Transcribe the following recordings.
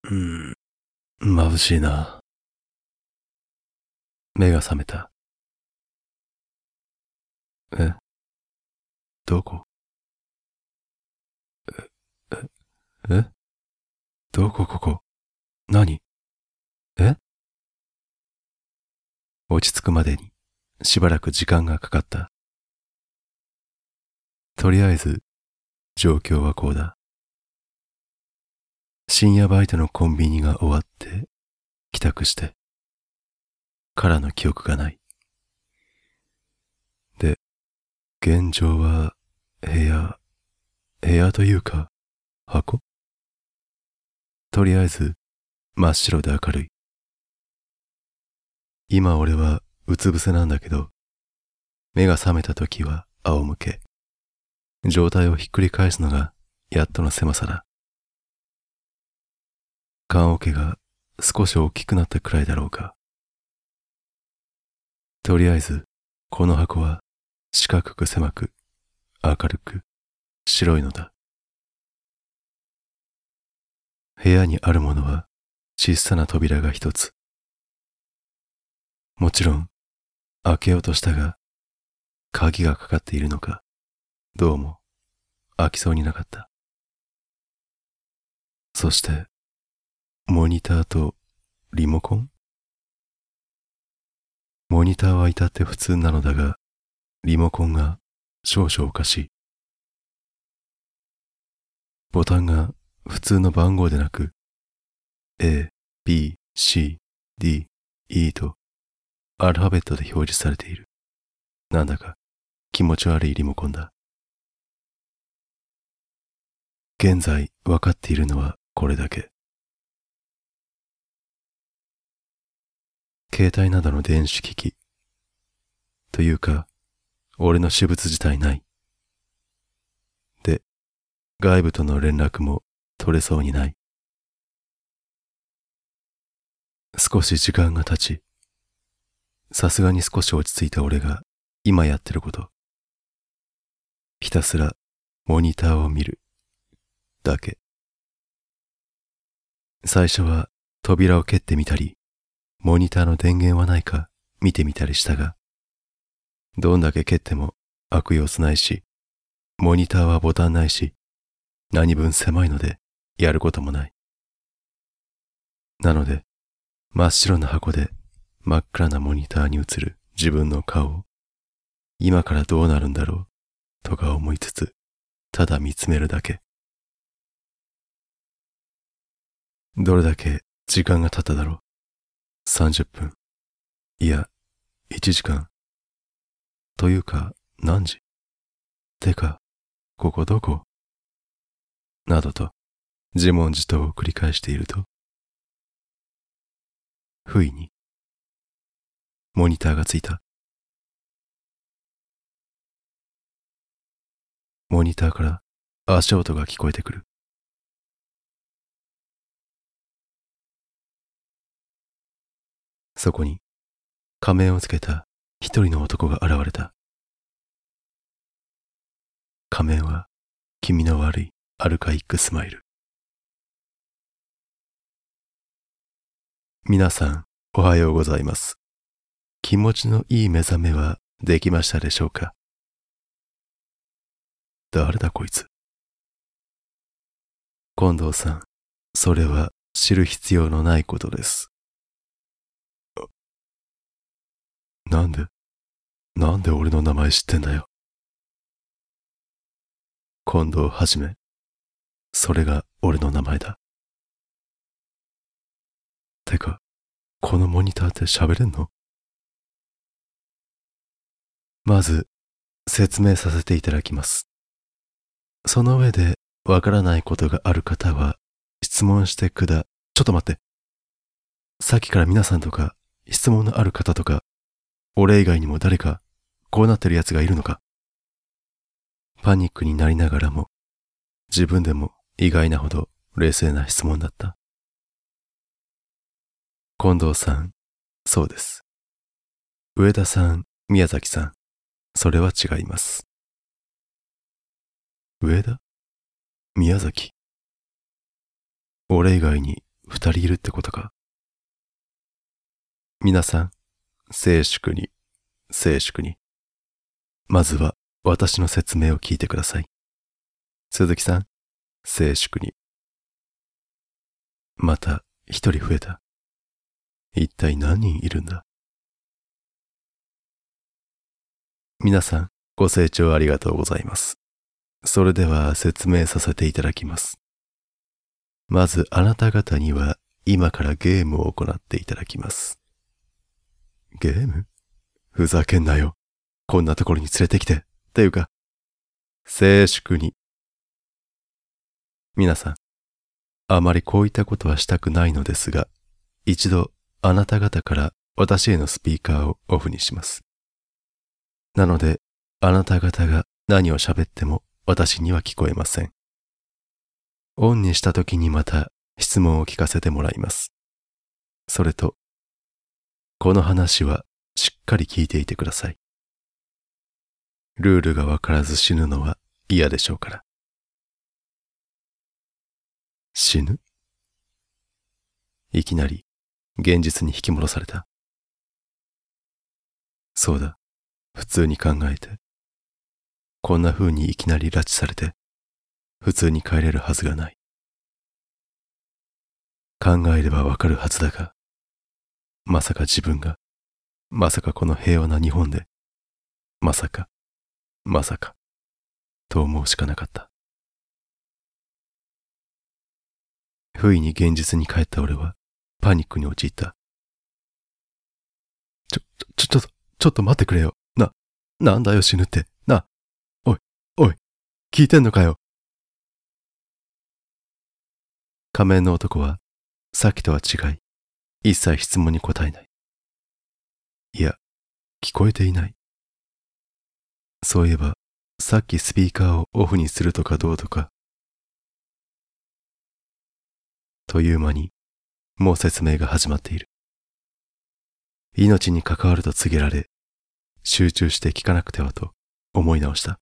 眩しいな。目が覚めた。え、どこえ、どこここ何え落ち着くまでにしばらく時間がかかった。とりあえず状況はこうだ。深夜バイトのコンビニが終わって帰宅してからの記憶がない。で、現状は部屋というか箱。とりあえず真っ白で明るい。今俺はうつ伏せなんだけど、目が覚めた時は仰向け。状態をひっくり返すのがやっとの狭さだ。棺桶が少し大きくなったくらいだろうか。とりあえずこの箱は四角く狭く明るく白いのだ。部屋にあるものは小さな扉が一つ。もちろん開けようとしたが、鍵がかかっているのか、どうも開きそうになかった。そしてモニターとリモコン。モニターは至って普通なのだが、リモコンが少々おかしい。ボタンが普通の番号でなく、A、B、C、D、E とアルファベットで表示されている。なんだか気持ち悪いリモコンだ。現在分かっているのはこれだけ。携帯などの電子機器。というか、俺の私物自体ない。で、外部との連絡も取れそうにない。少し時間が経ち、さすがに少し落ち着いた俺が今やってること。ひたすらモニターを見るだけ。最初は扉を蹴ってみたり、モニターの電源はないか見てみたりしたが、どんだけ蹴っても開く様子ないし、モニターはボタンないし、何分狭いのでやることもない。なので、真っ白な箱で真っ暗なモニターに映る自分の顔を、今からどうなるんだろうとか思いつつ、ただ見つめるだけ。どれだけ時間が経っただろう。30分。いや、1時間。というか、何時？てか、ここどこ？などと、自問自答を繰り返していると、不意に、モニターがついた。モニターから足音が聞こえてくる。そこに仮面をつけた一人の男が現れた。仮面は気味の悪いアルカイックスマイル。皆さんおはようございます。気持ちのいい目覚めはできましたでしょうか？誰だこいつ。近藤さん、それは知る必要のないことです。なんで俺の名前知ってんだよ。近藤はじめ、それが俺の名前だ。てか、このモニターって喋れんの？まず、説明させていただきます。その上で、わからないことがある方は、質問してくだ。ちょっと待って。さっきから皆さんとか、質問のある方とか、俺以外にも誰か、こうなってる奴がいるのか。パニックになりながらも、自分でも意外なほど冷静な質問だった。近藤さん、そうです。上田さん、宮崎さん、それは違います。上田？宮崎？俺以外に二人いるってことか。皆さん、静粛に、静粛に。まずは私の説明を聞いてください。鈴木さん、静粛に。また一人増えた。一体何人いるんだ。皆さん、ご清聴ありがとうございます。それでは説明させていただきます。まずあなた方には今からゲームを行っていただきます。ゲーム？ふざけんなよ。こんなところに連れてきて。っていうか、静粛に。皆さん、あまりこういったことはしたくないのですが、一度あなた方から私へのスピーカーをオフにします。なので、あなた方が何を喋っても私には聞こえません。オンにした時にまた質問を聞かせてもらいます。それと、この話はしっかり聞いていてください。ルールがわからず死ぬのは嫌でしょうから。死ぬ？いきなり現実に引き戻された。そうだ、普通に考えて。こんな風にいきなり拉致されて、普通に帰れるはずがない。考えればわかるはずだが、まさか自分が、まさかこの平和な日本で、まさか、と思うしかなかった。不意に現実に帰った俺は、パニックに陥った。ちょっと待ってくれよ。なんだよ死ぬって。おい、聞いてんのかよ。仮面の男は、さっきとは違い、一切質問に答えない。いや、聞こえていない。そういえば、さっきスピーカーをオフにするとかどうとか。という間に、もう説明が始まっている。命に関わると告げられ、集中して聞かなくてはと思い直した。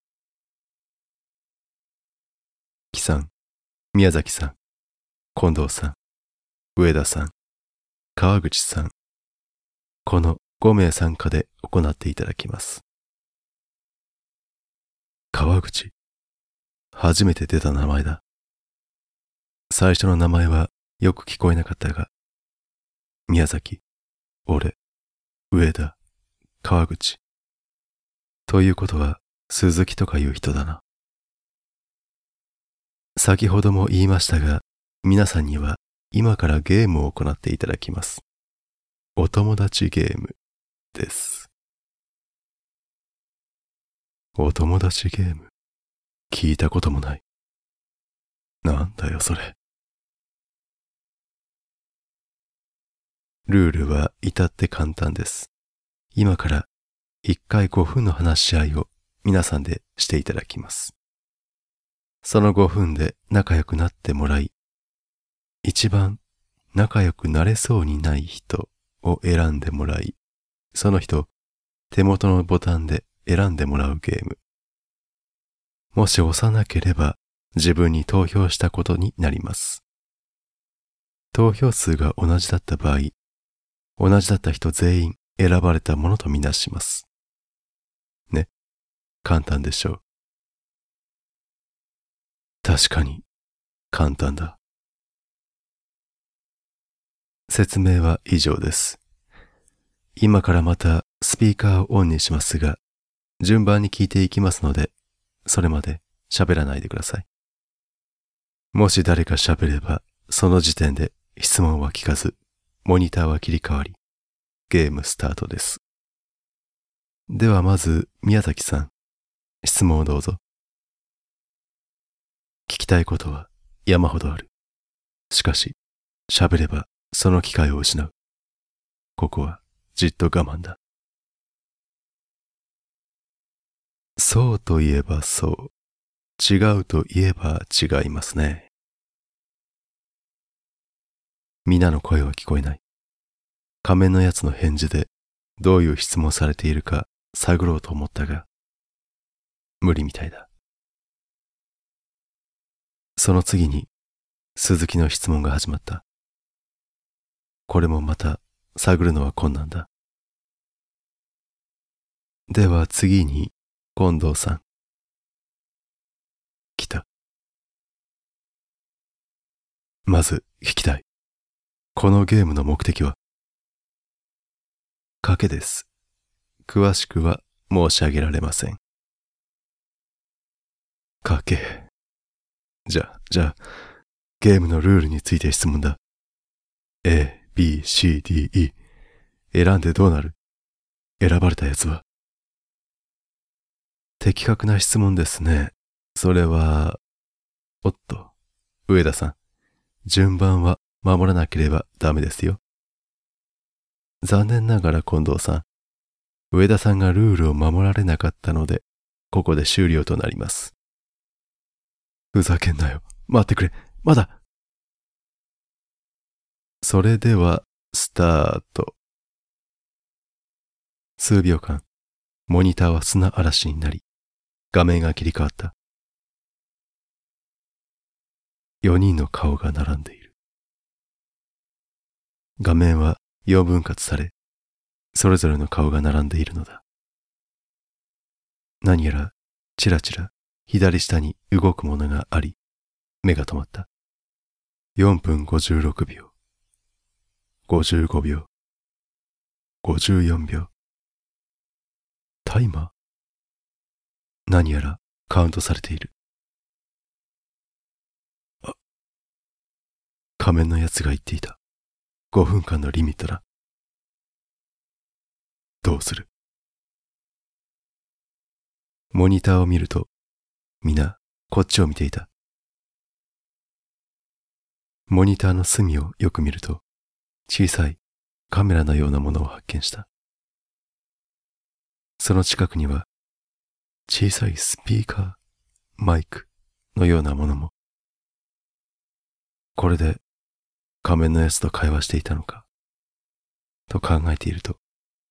木さん、宮崎さん、近藤さん、上田さん、川口さん、この5名参加で行っていただきます。川口、初めて出た名前だ。最初の名前はよく聞こえなかったが、宮崎、俺、上田、川口。ということは鈴木とかいう人だな。先ほども言いましたが、皆さんには今からゲームを行っていただきます。お友達ゲームです。お友達ゲーム？聞いたこともない。なんだよそれ。ルールは至って簡単です。今から1回5分の話し合いを皆さんでしていただきます。その5分で仲良くなってもらい、一番仲良くなれそうにない人を選んでもらい、その人、手元のボタンで選んでもらうゲーム。もし押さなければ自分に投票したことになります。投票数が同じだった場合、同じだった人全員選ばれたものとみなします。ね、簡単でしょう。確かに簡単だ。説明は以上です。今からまたスピーカーをオンにしますが、順番に聞いていきますので、それまで喋らないでください。もし誰か喋れば、その時点で質問は聞かず、モニターは切り替わり、ゲームスタートです。ではまず宮崎さん、質問をどうぞ。聞きたいことは山ほどある。しかし、喋ればその機会を失う。ここはじっと我慢だ。そうといえばそう。違うといえば違いますね。皆の声は聞こえない。仮面のやつの返事でどういう質問されているか探ろうと思ったが、無理みたいだ。その次に鈴木の質問が始まった。 これもまた探るのは困難だ。では次に、近藤さん。来た。まず聞きたい。このゲームの目的は？賭けです。詳しくは申し上げられません。賭け。じゃあ、ゲームのルールについて質問だ。A、B、C、D、E。選んでどうなる？選ばれたやつは？的確な質問ですね。それは、おっと、上田さん。順番は守らなければダメですよ。残念ながら近藤さん。上田さんがルールを守られなかったので、ここで終了となります。ふざけんなよ。待ってくれ。まだ。それでは、スタート。数秒間、モニターは砂嵐になり、画面が切り替わった。4人の顔が並んでいる。画面は4分割され、それぞれの顔が並んでいるのだ。何やら、ちらちら、左下に動くものがあり、目が止まった。4分56秒。55秒。54秒。タイマー？何やらカウントされている。仮面のやつが言っていた。5分間のリミットだ。どうする？モニターを見ると、皆こっちを見ていた。モニターの隅をよく見ると、小さいカメラのようなものを発見した。その近くには、小さいスピーカー、マイクのようなものも。これで仮面のやつと会話していたのか、と考えていると、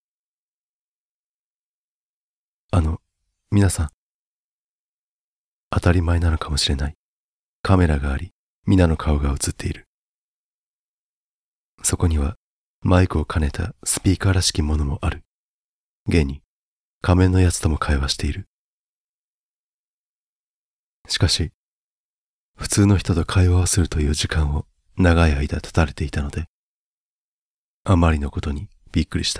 皆さん、当たり前なのかもしれない。カメラがあり、皆の顔が映っている。そこには、マイクを兼ねたスピーカーらしきものもある。現に、仮面のやつとも会話している。しかし、普通の人と会話をするという時間を長い間立たれていたので、あまりのことにびっくりした。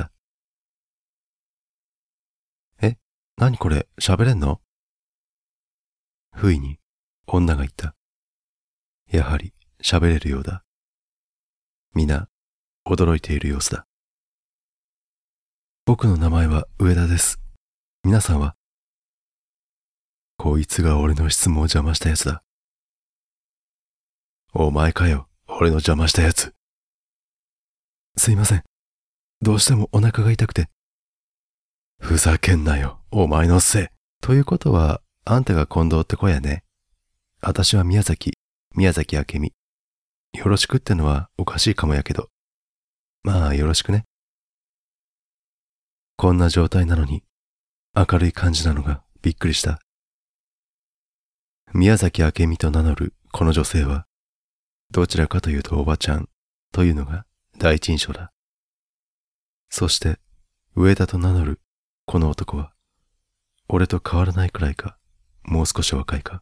何これ、喋れんの？不意に女が言った。やはり喋れるようだ。皆、驚いている様子だ。僕の名前は上田です。皆さんは？こいつが俺の質問を邪魔したやつだ。お前かよ、俺の邪魔したやつ。すいません。どうしてもお腹が痛くて。ふざけんなよ、お前のせい。ということは、あんたが近藤って子やね。私は宮崎明美。よろしくってのはおかしいかもやけど。まあよろしくね。こんな状態なのに、明るい感じなのがびっくりした。宮崎明美と名乗るこの女性は、どちらかというとおばちゃんというのが第一印象だ。そして、上田と名乗るこの男は、俺と変わらないくらいか、もう少し若いか。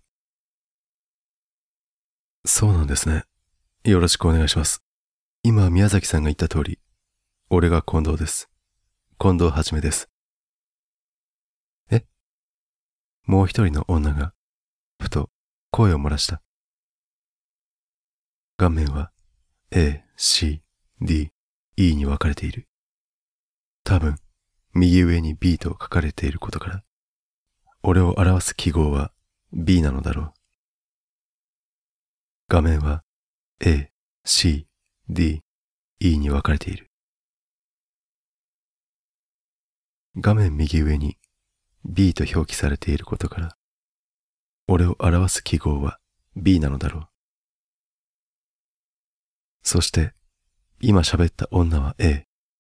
そうなんですね。よろしくお願いします。今、宮崎さんが言った通り、俺が近藤です。近藤はじめです。もう一人の女が、ふと声を漏らした。画面は A、C、D、E に分かれている。多分、右上に B と書かれていることから、俺を表す記号は B なのだろう。画面は A、C、D、E に分かれている。画面右上に B と表記されていることから、俺を表す記号は B なのだろう。そして、今喋った女は A。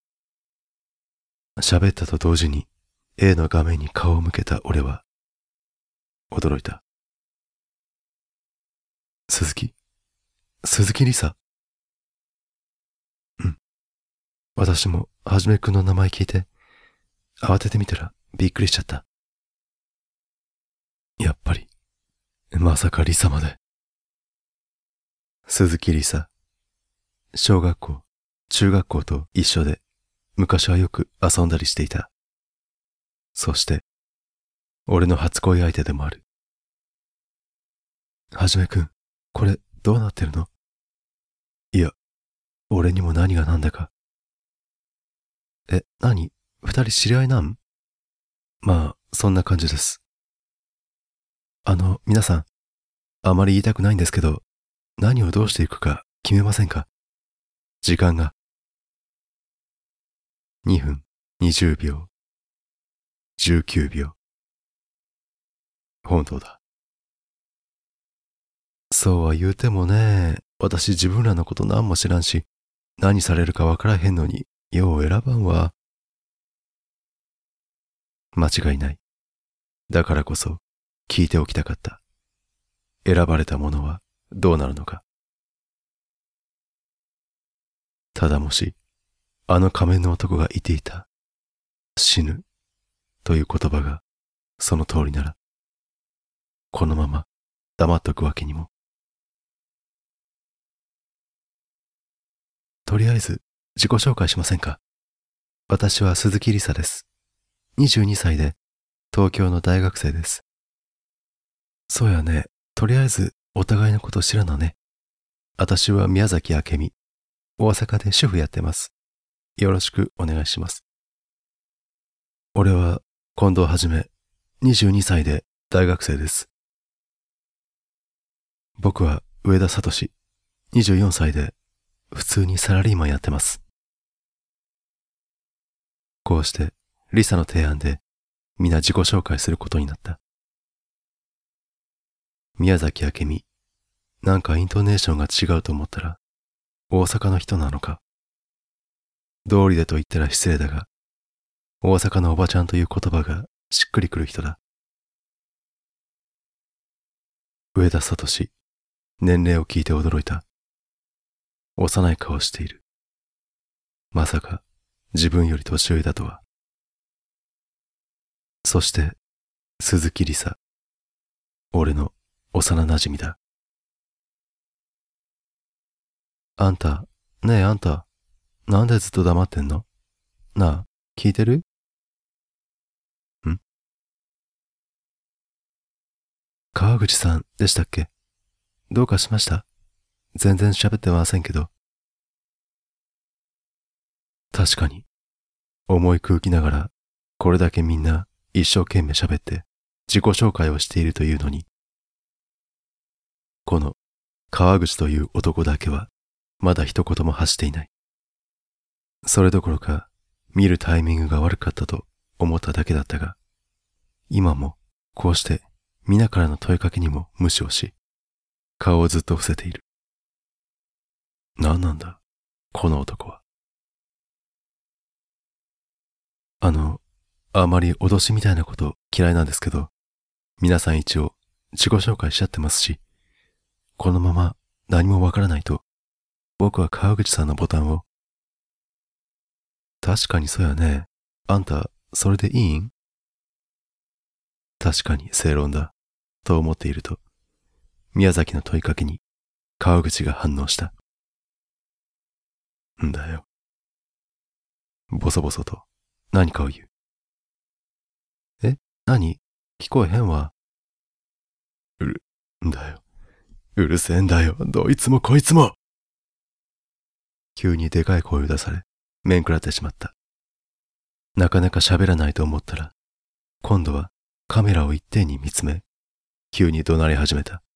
喋ったと同時に A の画面に顔を向けた俺は、驚いた。鈴木梨沙。うん。 私もはじめくんの名前聞いて、慌ててみたらびっくりしちゃった。やっぱり、まさかリサまで。鈴木リサ、小学校、中学校と一緒で、昔はよく遊んだりしていた。そして、俺の初恋相手でもある。はじめくん、これどうなってるの？いや、俺にも何が何だか。何？二人知り合いなん？まあ、そんな感じです。皆さん、あまり言いたくないんですけど、何をどうしていくか決めませんか？時間が。2分、20秒、19秒。本当だ。そうは言うてもね、私自分らのこと何も知らんし、何されるかわからへんのに、よう選ばんわ。間違いない。だからこそ、聞いておきたかった。選ばれたものはどうなるのか。ただもし、あの仮面の男が言っていた、死ぬ、という言葉が、その通りなら、このまま黙っとくわけにも。とりあえず、自己紹介しませんか？私は鈴木りさです。22歳で、東京の大学生です。そうやね。とりあえず、お互いのこと知らなね。私は宮崎明美。大阪で主婦やってます。よろしくお願いします。俺は、近藤はじめ、22歳で大学生です。僕は上田聡、24歳で、普通にサラリーマンやってます。こうして、リサの提案で、皆自己紹介することになった。宮崎明美、なんかイントネーションが違うと思ったら、大阪の人なのか。道理でと言ったら失礼だが、大阪のおばちゃんという言葉がしっくりくる人だ。上田聡、年齢を聞いて驚いた。幼い顔をしている。まさか自分より年上だとは。そして、鈴木りさ。俺の幼馴染だ。あんた、ねえあんた、なんでずっと黙ってんの？なあ、聞いてる？ん？川口さんでしたっけ？どうかしました？全然喋ってませんけど。確かに、重い空気ながら、これだけみんな一生懸命喋って自己紹介をしているというのに、この川口という男だけはまだ一言も発していない。それどころか見るタイミングが悪かったと思っただけだったが、今もこうして皆からの問いかけにも無視をし、顔をずっと伏せている。何なんだ、この男は。あまり脅しみたいなこと嫌いなんですけど、皆さん一応自己紹介しちゃってますし、このまま何もわからないと、僕は川口さんのボタンを。確かにそうやね。あんた、それでいいん？確かに正論だ。と思っていると、宮崎の問いかけに川口が反応した。んだよ。ボソボソと何かを言う。何？聞こえへんわ。んだよ。うるせえんだよ。どいつもこいつも。急にでかい声を出され、面食らってしまった。なかなか喋らないと思ったら、今度はカメラを一点に見つめ、急に怒鳴り始めた。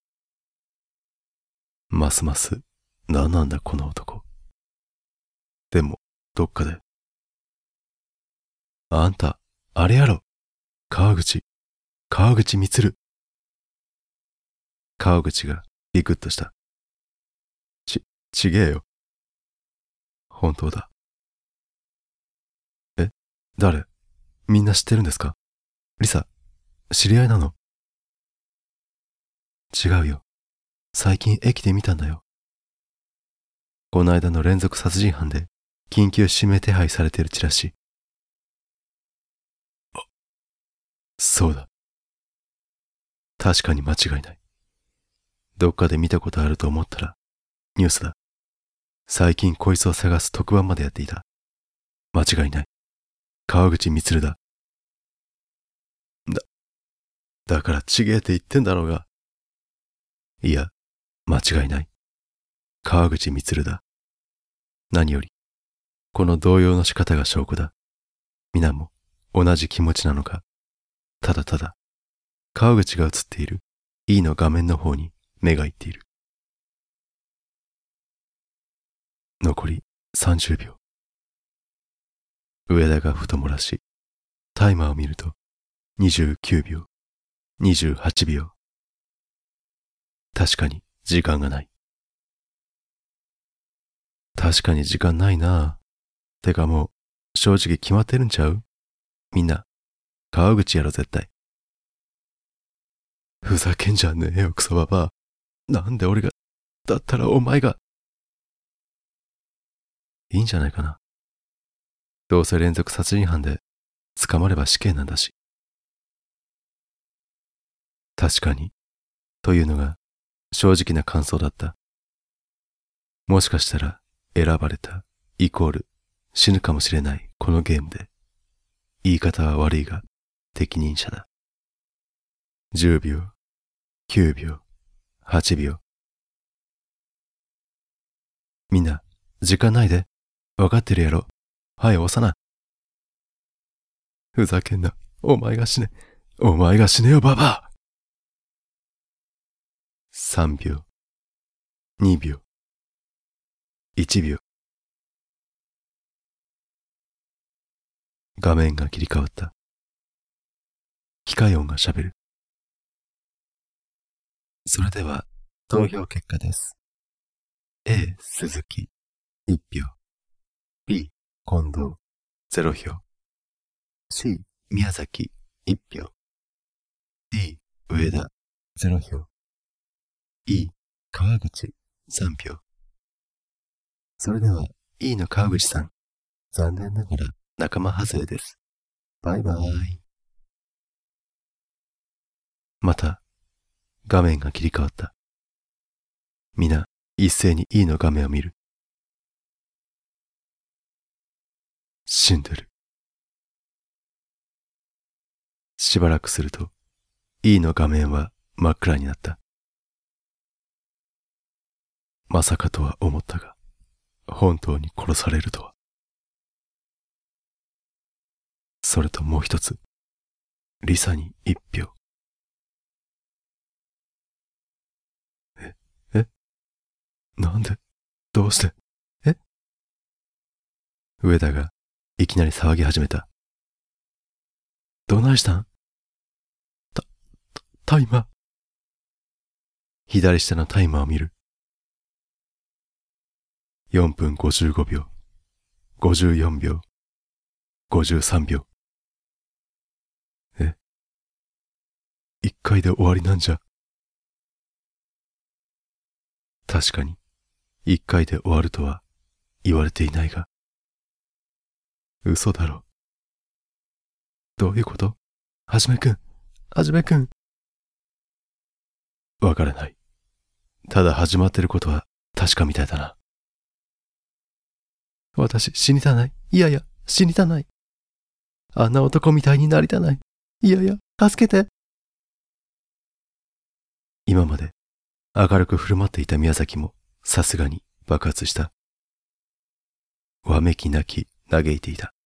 ますます、何なんだこの男。でも、どっかで。あんた、あれやろ。川口満。川口がビクッとした。ちげえよ。本当だ。誰？みんな知ってるんですか？リサ、知り合いなの？違うよ。最近駅で見たんだよ。この間の連続殺人犯で緊急指名手配されてるチラシ。そうだ。確かに間違いない。どっかで見たことあると思ったら、ニュースだ。最近こいつを探す特番までやっていた。間違いない。川口充だ。だからちげえって言ってんだろうが。いや、間違いない。川口充だ。何より、この動揺の仕方が証拠だ。皆も同じ気持ちなのか。ただただ、川口が映っている E の画面の方に目がいっている。残り30秒。上田がふと漏らし、タイマーを見ると29秒、28秒。確かに時間がない。確かに時間ないなあ。てかもう正直決まってるんちゃう？みんな、川口やろ絶対。ふざけんじゃねえよクソババア。なんで俺が、だったらお前が。いいんじゃないかな。どうせ連続殺人犯で捕まれば死刑なんだし。確かに、というのが正直な感想だった。もしかしたら選ばれたイコール死ぬかもしれないこのゲームで、言い方は悪いが適任者だ。10秒、9秒、8秒。みんな、時間ないで。わかってるやろ。はい、押さな。ふざけんな。お前が死ね。お前が死ねよ、ババア。3秒、2秒、1秒。画面が切り替わった。機械音が喋る。それでは、投票結果です。A、鈴木、1票。B、近藤、0票。C、宮崎、1票。D、上田、0票。E、川口、3票。それでは、E の川口さん、残念ながら仲間外れです。バイバイ。また、画面が切り替わった。皆、一斉に E の画面を見る。死んでる。しばらくすると、E の画面は真っ暗になった。まさかとは思ったが、本当に殺されるとは。それともう一つ、リサに1票。なんで？どうして？上田がいきなり騒ぎ始めた。どないしたん？タイマー。左下のタイマーを見る。4分55秒、54秒、53秒。1回で終わりなんじゃ。確かに、1回で終わるとは言われていないが。嘘だろ。どういうこと？はじめくん。わからない。ただ始まってることは確かみたいだな。私死にたない。いやいや、死にたない。あんな男みたいになりたない。いやいや、助けて。今まで明るく振る舞っていた宮崎もさすがに爆発した。わめき泣き嘆いていた。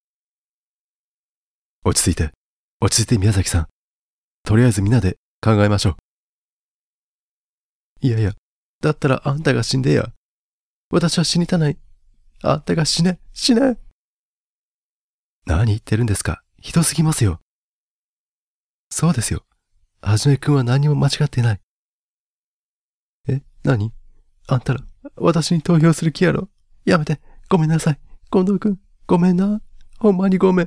落ち着いて宮崎さん。とりあえずみんなで考えましょう。いやいや、だったらあんたが死んでや。私は死にたない。あんたが死ね。何言ってるんですか。ひどすぎますよ。そうですよ。はじめくんは何も間違ってない。何？あんたら、私に投票する気やろ。やめて。ごめんなさい。近藤くん、ごめんな。ほんまにごめん。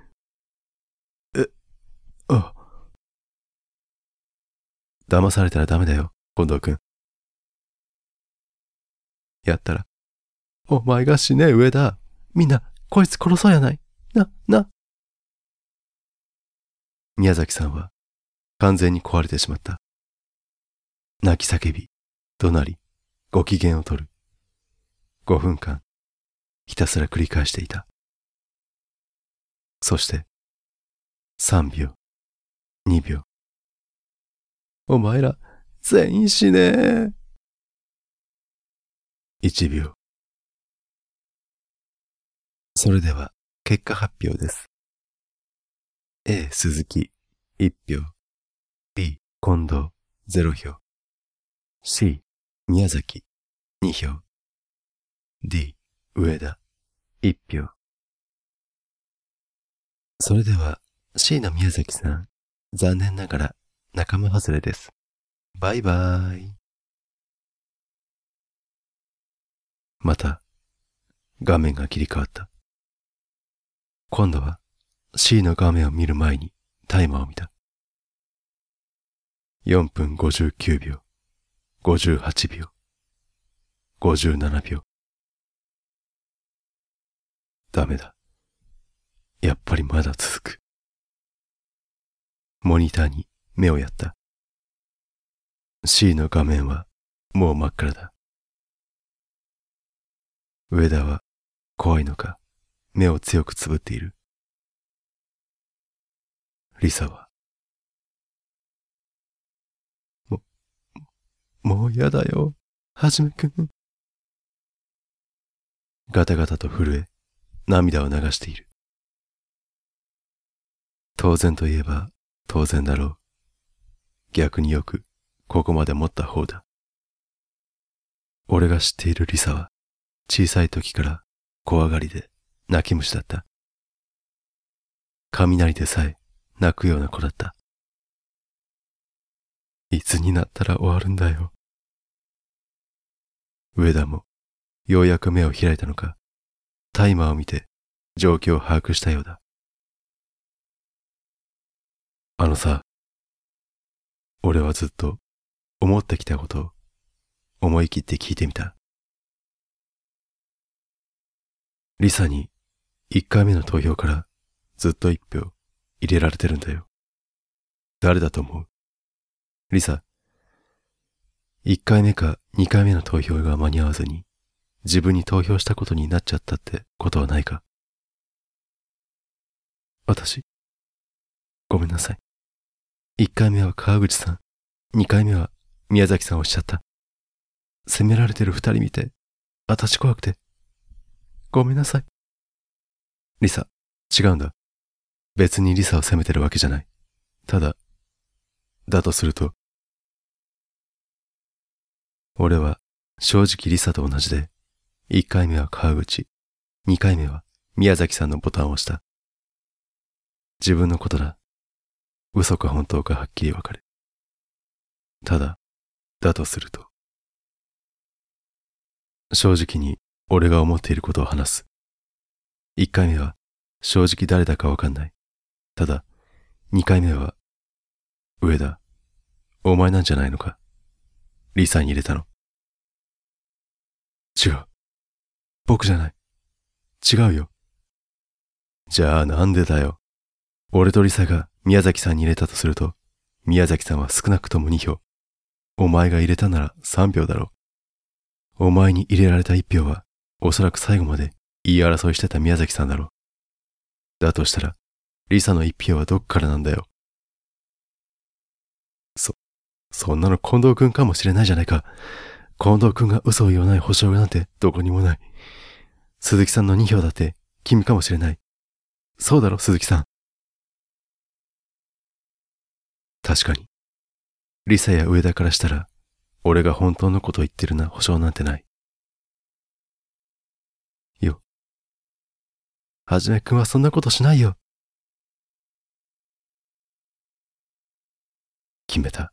騙されたらダメだよ、近藤くん。やったら、お前が死ね、上田。 みんな、こいつ殺そうやない。宮崎さんは完全に壊れてしまった。泣き叫び、怒鳴り、ご機嫌を取る。5分間、ひたすら繰り返していた。そして、3秒、2秒。お前ら、全員死ねー。1秒。それでは、結果発表です。A、鈴木、1票。B、近藤、0票。C、宮崎、2票。D、上田、1票。それでは、C の宮崎さん、残念ながら仲間外れです。バイバーイ。また、画面が切り替わった。今度は C の画面を見る前にタイマーを見た。4分59秒、58秒、57秒。ダメだ。やっぱりまだ続く。モニターに目をやった。C の画面はもう真っ暗だ。上田は怖いのか目を強くつぶっている。リサはもうやだよ、はじめくん。ガタガタと震え、涙を流している。当然といえば当然だろう。逆によくここまで持った方だ。俺が知っているリサは小さい時から怖がりで泣き虫だった。雷でさえ泣くような子だった。いつになったら終わるんだよ。上田もようやく目を開いたのか、タイマーを見て状況を把握したようだ。あのさ、俺はずっと思ってきたことを思い切って聞いてみた。リサに1回目の投票からずっと1票入れられてるんだよ。誰だと思う？リサ、1回目か2回目の投票が間に合わずに自分に投票したことになっちゃったってことはないか？私、ごめんなさい。1回目は川口さん、2回目は宮崎さんをおっしゃった。責められてる2人見て、私怖くて。ごめんなさい。リサ、違うんだ。別にリサを責めてるわけじゃない。ただ、だとすると、俺は正直リサと同じで、1回目は川口、2回目は宮崎さんのボタンを押した。自分のことだ。嘘か本当かはっきりわかる。ただ、だとすると、正直に俺が思っていることを話す。1回目は正直誰だかわかんない。ただ、2回目は、上田、お前なんじゃないのか。リサに入れたの。違う。僕じゃない。違うよ。じゃあなんでだよ。俺とリサが宮崎さんに入れたとすると、宮崎さんは少なくとも2票。お前が入れたなら3票だろう。お前に入れられた1票は、おそらく最後まで言い争いしてた宮崎さんだろう。だとしたら、リサの1票はどっからなんだよ。そんなの近藤くんかもしれないじゃないか。近藤くんが嘘を言わない保証なんてどこにもない。鈴木さんの2票だって君かもしれない。そうだろ、鈴木さん。確かに。リサや上田からしたら、俺が本当のことを言ってるな保証なんてない。よ。はじめくんはそんなことしないよ。決めた。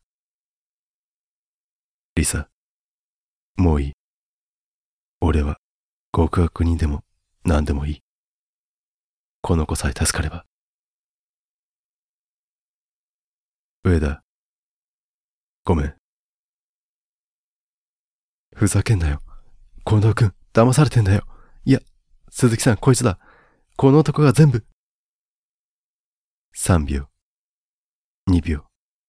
リサ、もういい。俺は極悪人でも何でもいい。この子さえ助かれば。上田、ごめん。ふざけんなよ。近藤くん、騙されてんだよ。いや、 鈴木さん、こいつだ。この男が全部。3秒、2秒。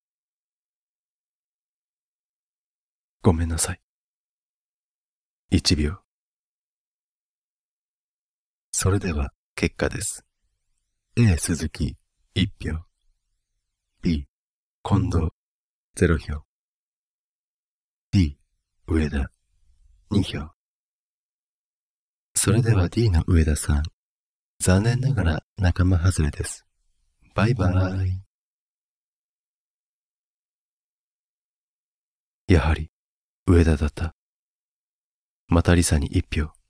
ごめんなさい。1秒。それでは結果です。A 鈴木1票。B 近藤0票。D 上田2票。それでは D の上田さん、残念ながら仲間外れです。バイバイ。やはり上田だった。またリサに1票。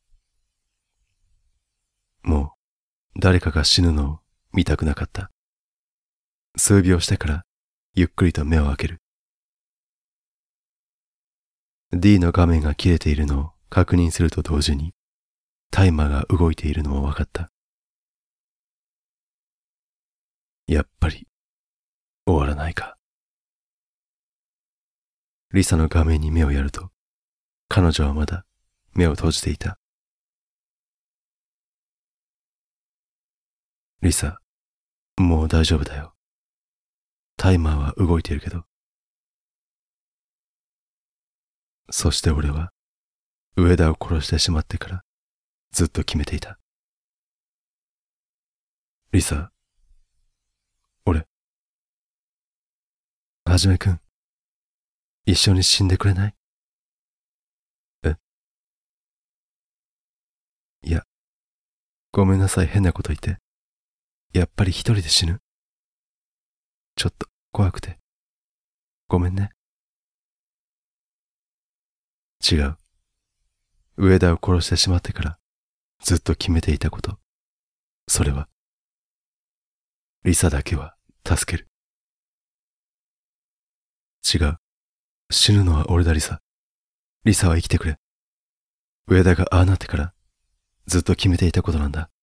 もう誰かが死ぬのを見たくなかった。数秒してからゆっくりと目を開ける。D の画面が切れているのを確認すると同時にタイマーが動いているのも分かった。やっぱり終わらないか。リサの画面に目をやると彼女はまだ目を閉じていた。リサ、もう大丈夫だよ。タイマーは動いているけど。そして俺は上田を殺してしまってからずっと決めていた。リサ、俺、はじめくん、一緒に死んでくれない？え？いや、ごめんなさい、変なこと言って。やっぱり一人で死ぬ。ちょっと怖くて。ごめんね。違う。上田を殺してしまってからずっと決めていたこと。それは、リサだけは助ける。違う。死ぬのは俺だ、リサ。リサは生きてくれ。上田がああなってからずっと決めていたことなんだ。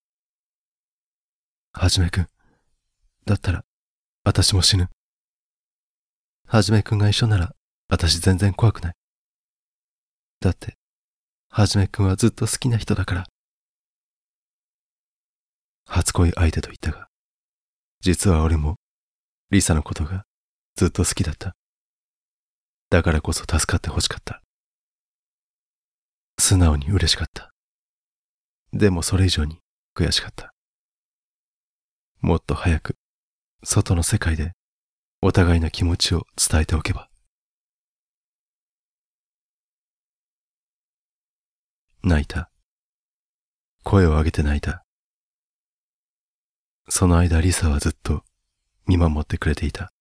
はじめくん。だったら、私も死ぬ。はじめくんが一緒なら、私全然怖くない。だって、はじめくんはずっと好きな人だから。初恋相手と言ったが、実は俺も、リサのことがずっと好きだった。だからこそ助かってほしかった。素直に嬉しかった。でもそれ以上に悔しかった。もっと早く、外の世界でお互いの気持ちを伝えておけば。泣いた。声を上げて泣いた。その間リサはずっと見守ってくれていた。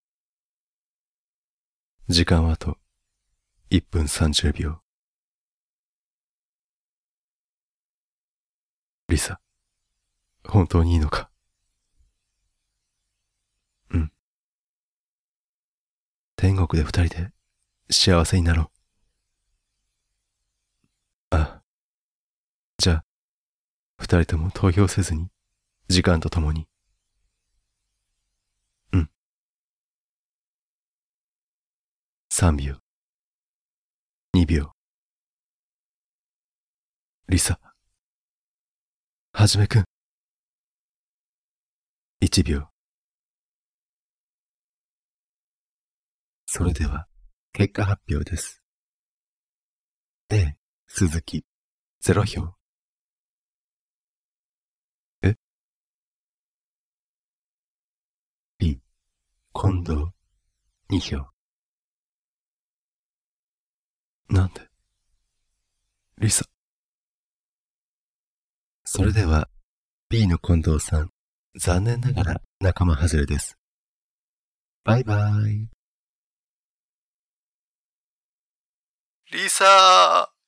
時間はあと1分30秒。リサ、本当にいいのか？うん。天国で二人で幸せになろう。ああ。じゃあ、二人とも投票せずに、時間とともに。うん。3秒。2秒。リサ。はじめくん。1秒。それでは、結果発表です。A、鈴木、0票。え？ B、近藤、2票。なんで？リサ。それでは、B の近藤さん、残念ながら仲間外れです。バイバイ。リサー。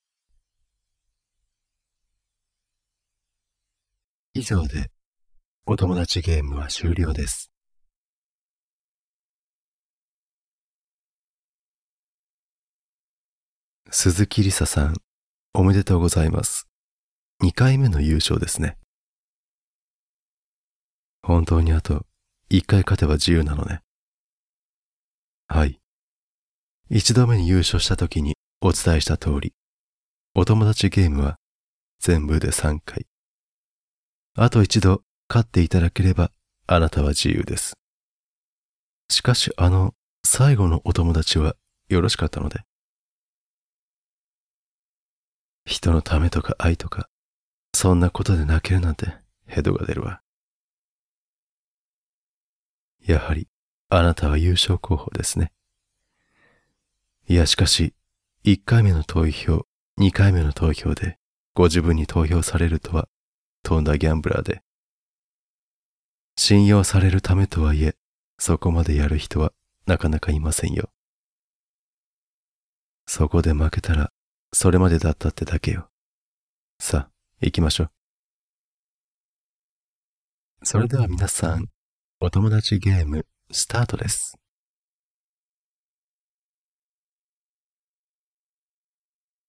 以上でお友達ゲームは終了です。鈴木りささん、おめでとうございます。2回目の優勝ですね。本当にあと1回勝てば自由なのね。はい。1度目に優勝した時にお伝えした通り、お友達ゲームは全部で3回。あと一度勝っていただければあなたは自由です。しかし最後のお友達はよろしかったので。人のためとか愛とか、そんなことで泣けるなんてヘドが出るわ。やはりあなたは優勝候補ですね。いやしかし、1回目の投票、2回目の投票でご自分に投票されるとはとんだギャンブラーで、信用されるためとはいえ、そこまでやる人はなかなかいませんよ。そこで負けたらそれまでだったってだけよ。さあ、行きましょう。それでは皆さん、お友達ゲームスタートです。